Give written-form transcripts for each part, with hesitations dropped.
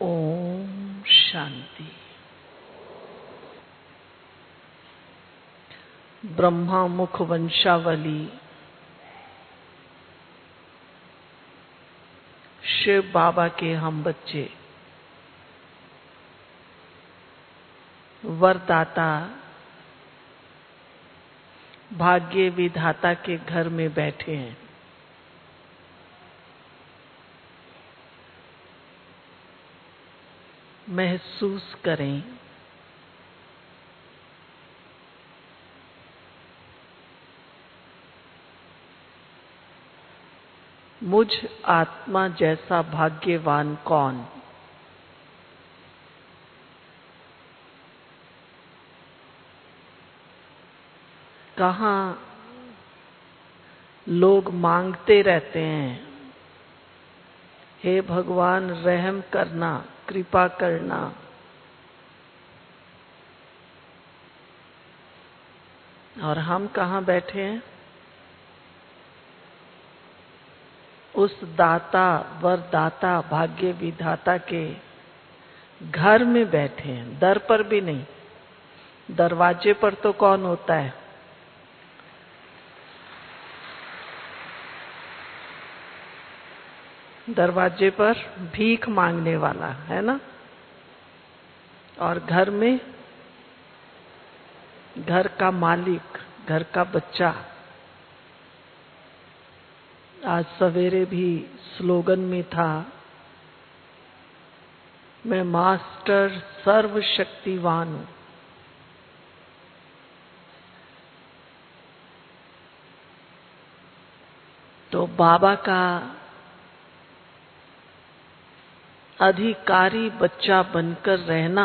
ओम शांति। ब्रह्मा मुख वंशावली शिव बाबा के हम बच्चे वरदाता भाग्य विधाता के घर में बैठे हैं। महसूस करें मुझ आत्मा जैसा भाग्यवान कौन। कहाँ लोग मांगते रहते हैं, हे भगवान रहम करना, कृपा करना। और हम कहाँ बैठे हैं? उस दाता वरदाता भाग्य विधाता के घर में बैठे हैं, दर पर भी नहीं। दरवाजे पर तो कौन होता है? दरवाजे पर भीख मांगने वाला है ना। और घर में घर का मालिक, घर का बच्चा। आज सवेरे भी स्लोगन में था, मैं मास्टर सर्वशक्तिवान हूं। तो बाबा का अधिकारी बच्चा बनकर रहना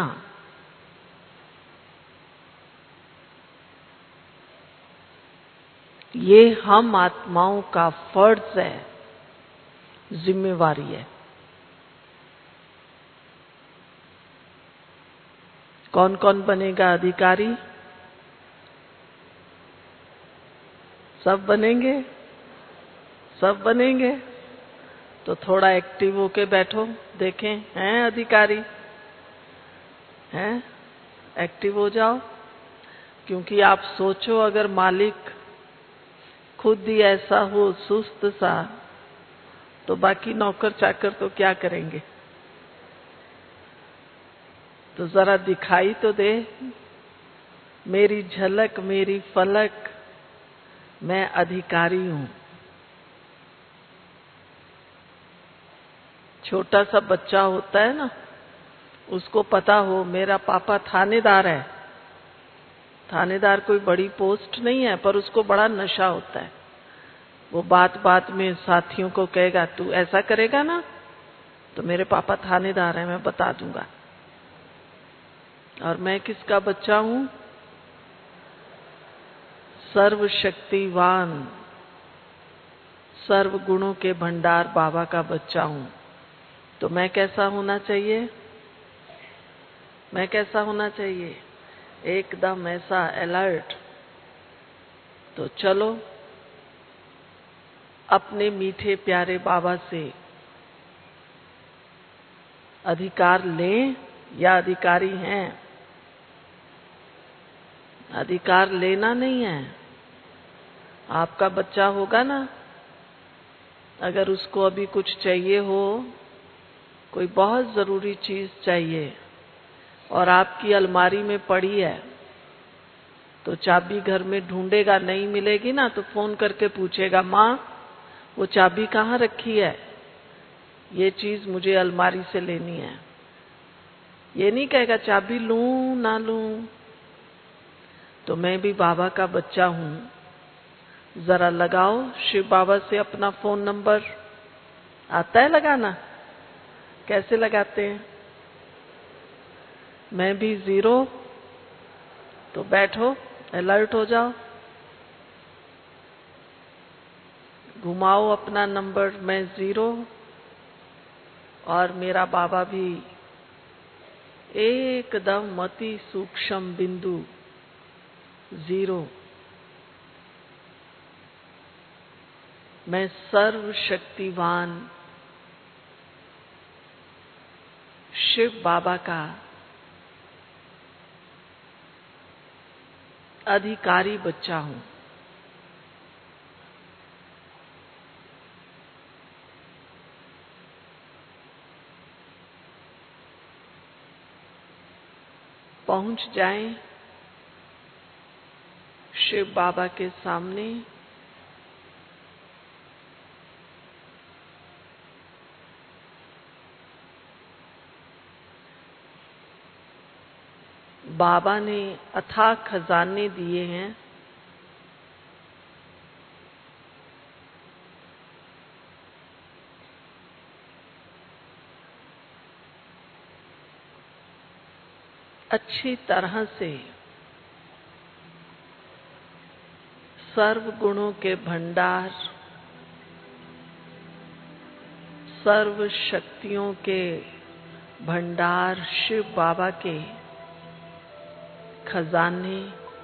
ये हम आत्माओं का फर्ज है, जिम्मेवारी है। कौन कौन बनेगा अधिकारी? सब बनेंगे? सब बनेंगे तो थोड़ा एक्टिव होके बैठो, देखें हैं अधिकारी हैं। एक्टिव हो जाओ, क्योंकि आप सोचो अगर मालिक खुद ही ऐसा हो सुस्त सा, तो बाकी नौकर चाकर तो क्या करेंगे। तो जरा दिखाई तो दे, मेरी झलक मेरी फलक, मैं अधिकारी हूं। छोटा सा बच्चा होता है ना, उसको पता हो मेरा पापा थानेदार है। थानेदार कोई बड़ी पोस्ट नहीं है, पर उसको बड़ा नशा होता है। वो बात बात में साथियों को कहेगा, तू ऐसा करेगा ना तो मेरे पापा थानेदार हैं, मैं बता दूंगा। और मैं किसका बच्चा हूं? सर्वशक्तिवान सर्व गुणों के भंडार बाबा का बच्चा हूं। तो मैं कैसा होना चाहिए? मैं कैसा होना चाहिए? एकदम ऐसा अलर्ट। तो चलो अपने मीठे प्यारे बाबा से अधिकार लें या अधिकारी हैं? अधिकार लेना नहीं है। आपका बच्चा होगा ना, अगर उसको अभी कुछ चाहिए हो, कोई बहुत जरूरी चीज चाहिए और आपकी अलमारी में पड़ी है, तो चाबी घर में ढूंढेगा, नहीं मिलेगी ना तो फोन करके पूछेगा, माँ वो चाबी कहाँ रखी है, ये चीज मुझे अलमारी से लेनी है। ये नहीं कहेगा चाबी लूं ना लूं। तो मैं भी बाबा का बच्चा हूं। जरा लगाओ शिव बाबा से अपना फोन नंबर। आता है लगाना? कैसे लगाते हैं? मैं भी 0। तो बैठो, अलर्ट हो जाओ, घुमाओ अपना नंबर, मैं 0 और मेरा बाबा भी एकदम अति सूक्ष्म बिंदु 0। मैं सर्वशक्तिवान शिव बाबा का अधिकारी बच्चा हूं। पहुंच जाएं शिव बाबा के सामने। बाबा ने अथाह खजाने दिए हैं। अच्छी तरह से सर्व गुणों के भंडार, सर्व शक्तियों के भंडार शिव बाबा के खजाने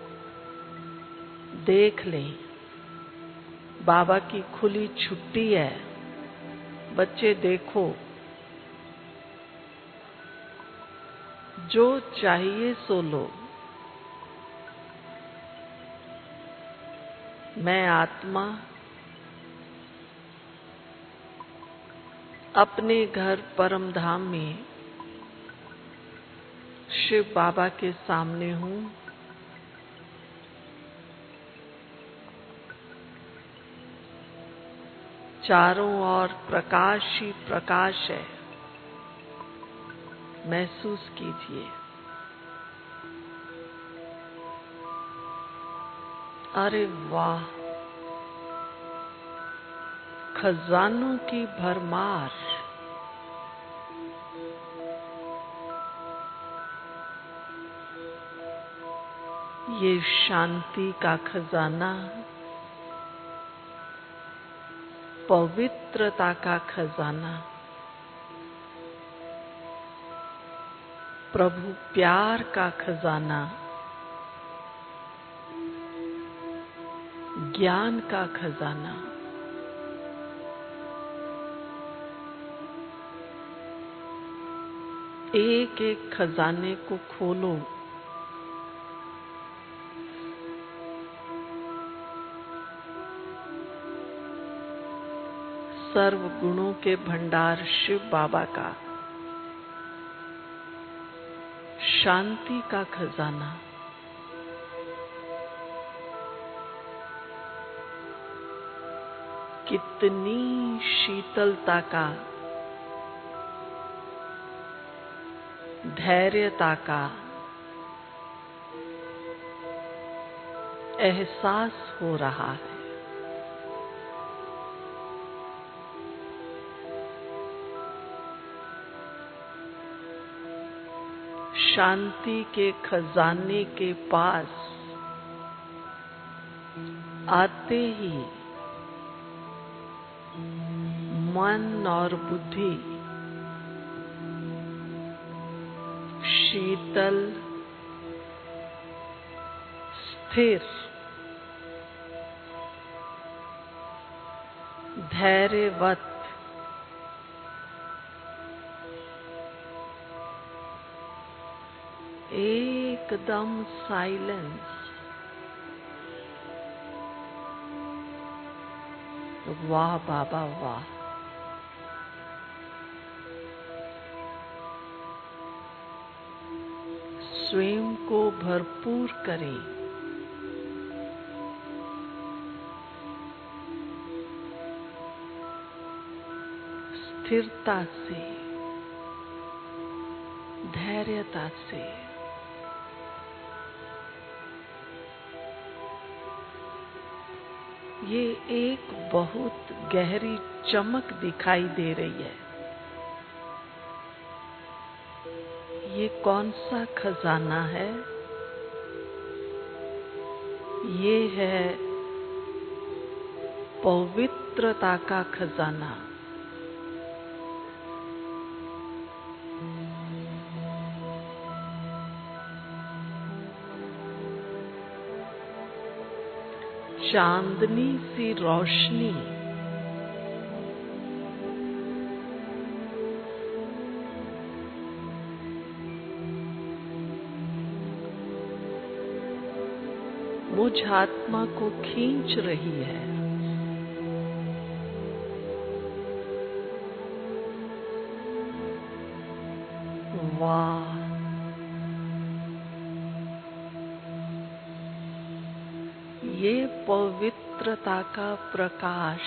देख लें। बाबा की खुली छुट्टी है। बच्चे देखो, जो चाहिए सो लो। मैं आत्मा अपने घर परम धाम में शिव बाबा के सामने हूँ। चारों ओर प्रकाश ही प्रकाश है। महसूस कीजिए। अरे वाह, खजानों की भरमार। ये शांति का खजाना, पवित्रता का खजाना, प्रभु प्यार का खजाना, ज्ञान का खजाना, एक एक खजाने को खोलो। सर्व गुणों के भंडार शिव बाबा का, शांति का खजाना, कितनी शीतलता का, धैर्यता का एहसास हो रहा है। शांति के खजाने के पास आते ही मन और बुद्धि शीतल, स्थिर, धैर्यवत, एकदम साइलेंस। वाह बाबा वाह। स्वयं को भरपूर करें। स्थिरता से, धैर्यता से। ये एक बहुत गहरी चमक दिखाई दे रही है। ये कौन सा खजाना है? ये है पवित्रता का खजाना। चांदनी सी रोशनी, मुझ आत्मा को खींच रही है। वाह! ये पवित्रता का प्रकाश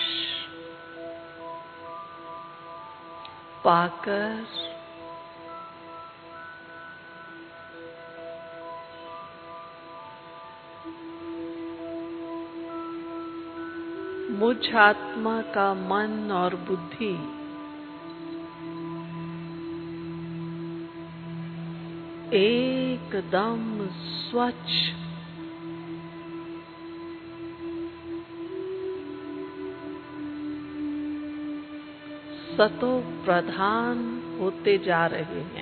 पाकर मुझ आत्मा का मन और बुद्धि एकदम स्वच्छ, सतो प्रधान होते जा रहे हैं।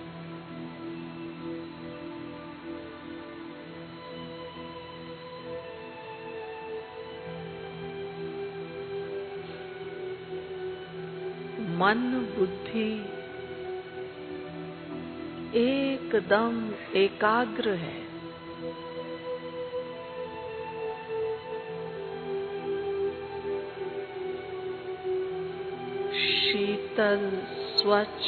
मन बुद्धि एकदम एकाग्र है। शीतल, स्वच्छ,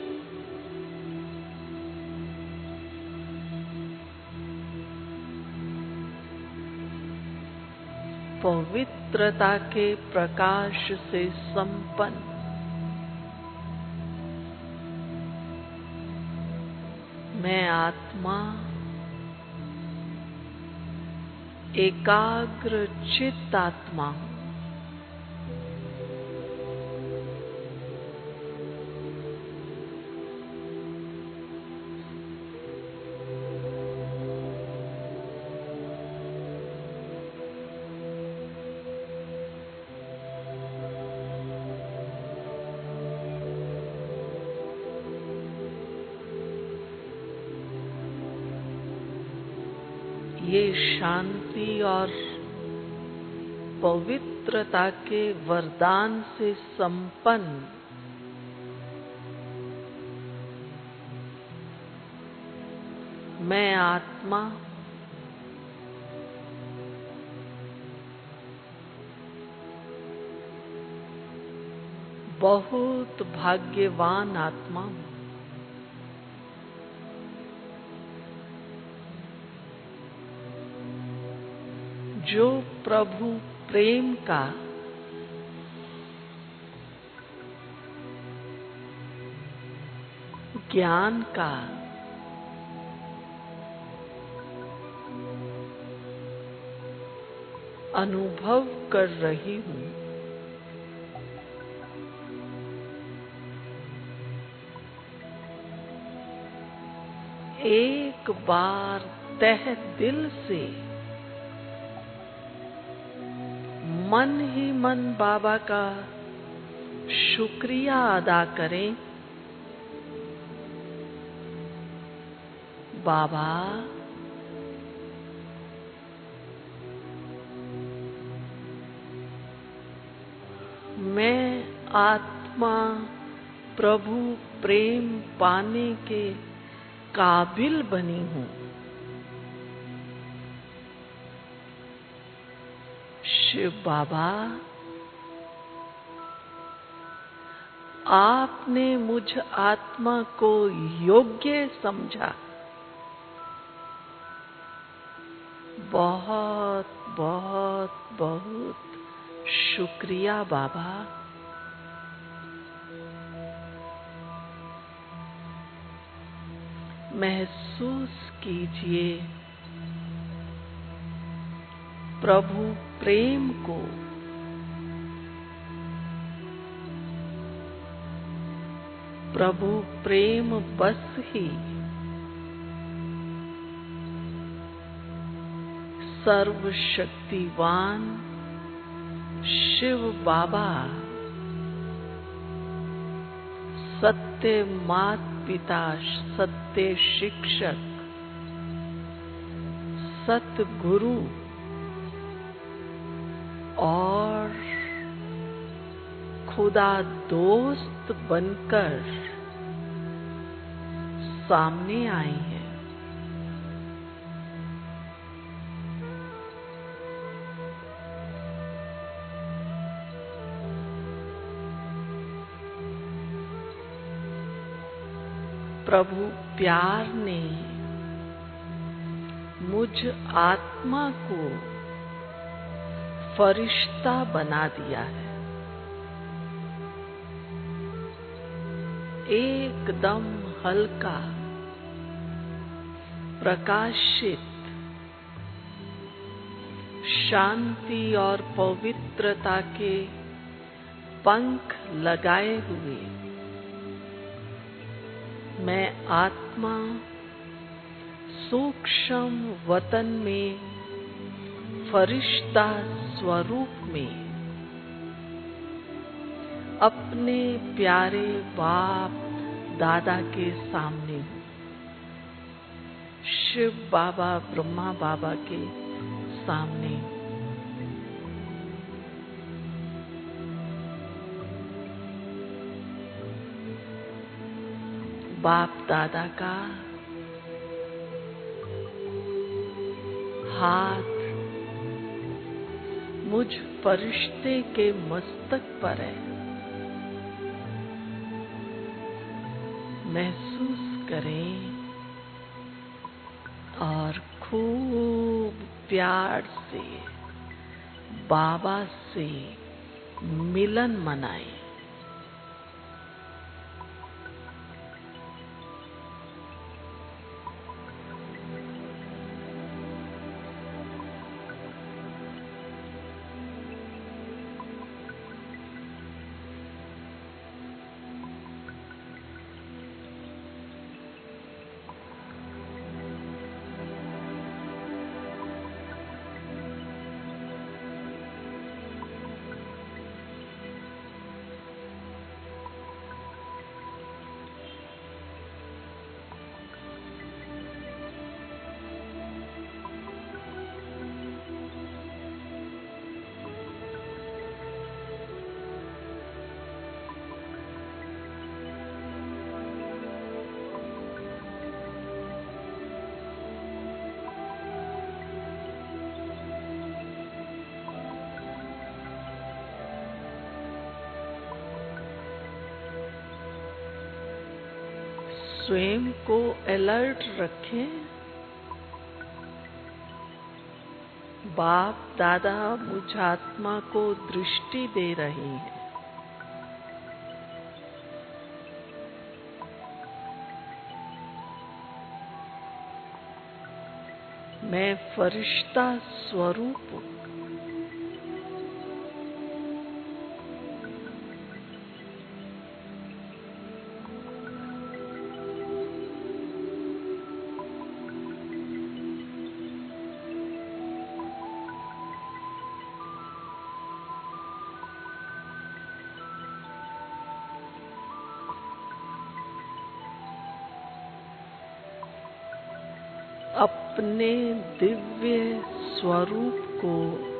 पवित्रता के प्रकाश से संपन्न। मैं आत्मा एकाग्र चित्त आत्मा हूँ। ये शांति और पवित्रता के वरदान से संपन्न मैं आत्मा बहुत भाग्यवान आत्मा हूँ। जो प्रभु प्रेम का ज्ञान का अनुभव कर रही हूँ। एक बार तहे दिल से मन ही मन बाबा का शुक्रिया अदा करें। बाबा, मैं आत्मा प्रभु प्रेम पाने के काबिल बनी हूँ। शिव बाबा, आपने मुझ आत्मा को योग्य समझा। बहुत बहुत बहुत शुक्रिया बाबा। महसूस कीजिए प्रभु प्रेम को। प्रभु प्रेम बस ही सर्वशक्तिवान शिव बाबा, सत्य माता पिता, सत्य शिक्षक, सतगुरु और खुदा दोस्त बनकर सामने आई है। प्रभु प्यार ने मुझ आत्मा को फरिश्ता बना दिया है। एकदम हल्का, प्रकाशित, शांति और पवित्रता के पंख लगाए हुए मैं आत्मा सूक्ष्म वतन में फरिश्ता स्वरूप में अपने प्यारे बाप दादा के सामने हूँ, शिव बाबा ब्रह्मा बाबा के सामने हूँ। बाप दादा का हाथ मुझ फरिश्ते के मस्तक पर है। महसूस करें और खूब प्यार से बाबा से मिलन मनाएं। स्वयं को अलर्ट रखें। बाप दादा मुझ आत्मा को दृष्टि दे रहे हैं। मैं फरिश्ता स्वरूप हूँ। अपने दिव्य स्वरूप को,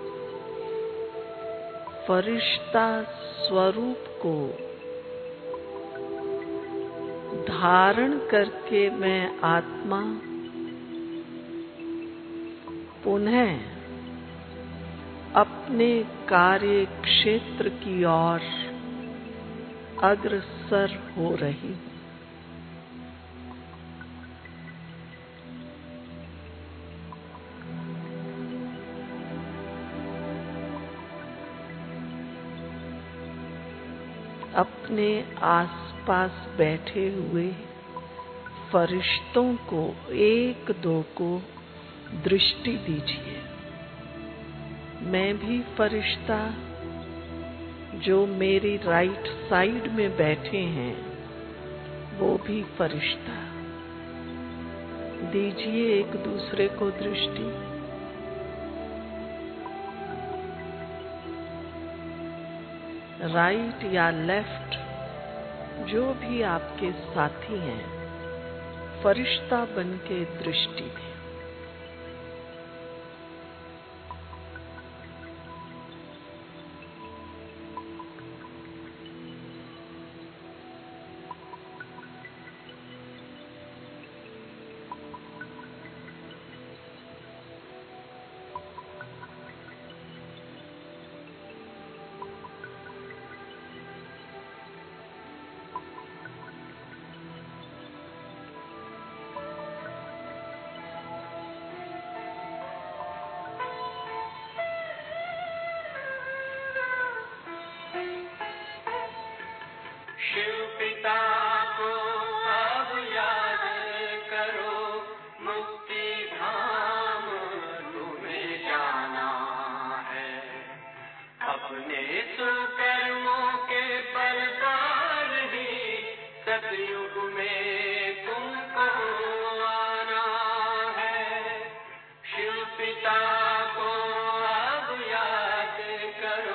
फरिश्ता स्वरूप को धारण करके मैं आत्मा पुनः अपने कार्य क्षेत्र की ओर अग्रसर हो रही हूँ। अपने आसपास बैठे हुए फरिश्तों को एक दो को दृष्टि दीजिए। मैं भी फरिश्ता जो मेरी राइट साइड में बैठे हैं वो भी फरिश्ता। दीजिए एक दूसरे को दृष्टि। राइट या लेफ्ट जो भी आपके साथी हैं, फरिश्ता बन के दृष्टि दें। शिव पिता को अब याद करो, मुक्ति धाम तुम्हें जाना है। अपने सुकर्मों के बल पर ही सतयुग में तुमको आना है। शिव पिता को अब याद करो।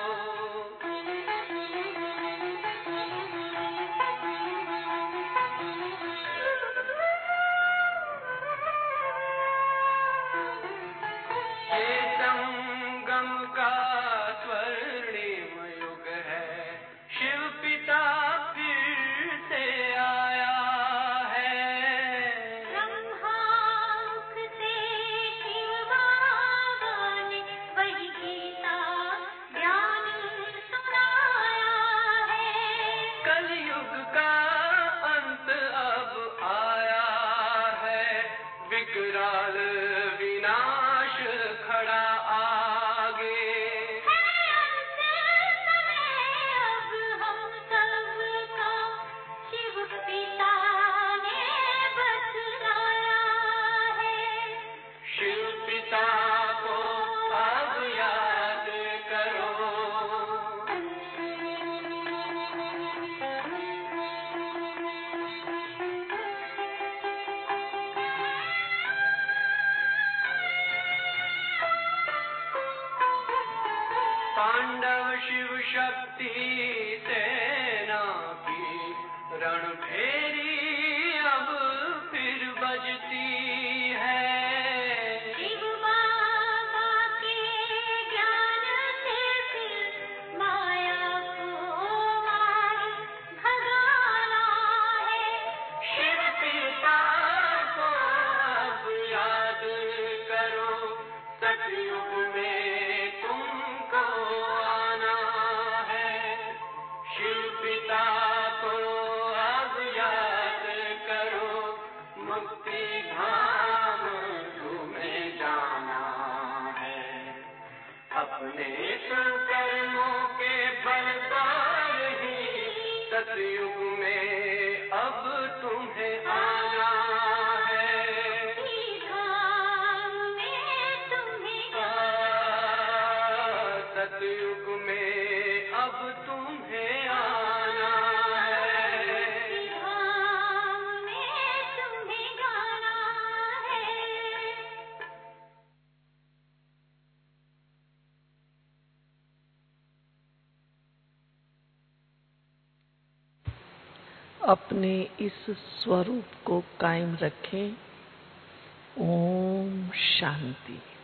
ये संगम का स्वर्णिम युग है, शिव पिता फिर से आया है। ब्रह्मामुख से शिव बाबा ने वही गीता ज्ञान सुनाया है। कलयुग का अंत अब आया है, विकराल विनाश खड़ा आगे। है अंत समय अब हम सबका, शिव पिता ने बतलाया है। शिव पिता को अब याद करो। पांडव शिव शक्ति सेना की रणभेरी अब फिर बजती है। शिव बाबा के ज्ञान से फिर माया को मार भगाना है। शिव पिता को अब याद करो, सतयुग में तुमको आना है। शिव पिता को अब याद करो, मुक्ति धाम तुम्हें जाना है। अपने सुकर्मों के बल पर ही सतयुग में अब तुम्हें आना है। धाम में तुम्हें सतयुग में अब तुम्हें आना है। धाम में तुम्हें गाना है। अपने इस स्वरूप को कायम रखें। ओम शांति।